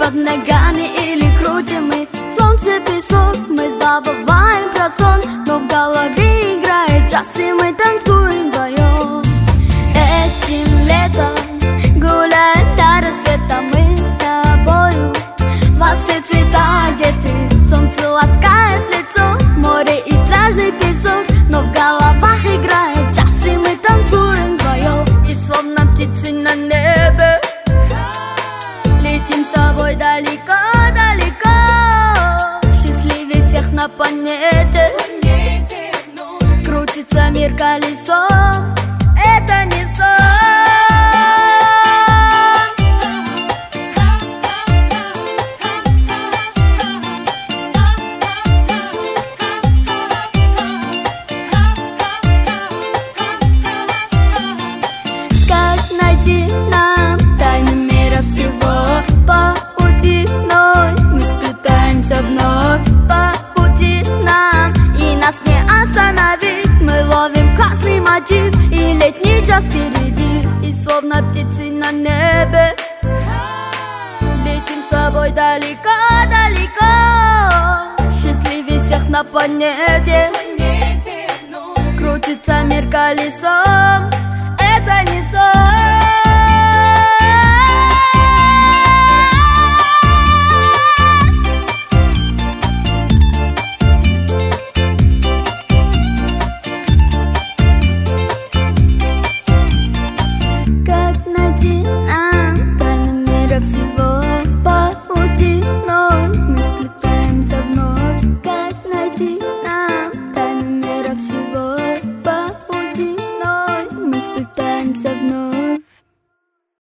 под ногами или крутим мы солнце, песок, мы забываем про сон, но в голове играет час, и мы танцуем вдвоем. Этим летом гуляем до рассвета мы с тобою во все цвета одеты. Солнце ласкает лицо, море и пляжный песок, но в головах играет час, и мы танцуем вдвоем. И словно птицы на небе летим с тобой далеко-далеко, счастливее всех на планете. Крутится мир колесом, это не сон. Как найти нам тайны мира всего? По пути вновь мы сплетаемся вновь. По пути нам, и нас не остановить. Мы ловим классный мотив, и летний час впереди. И словно птицы на небе летим с тобой далеко-далеко, счастливее всех на планете. Крутится мир колесом, это не сон. Как найти нам тайны мира всего?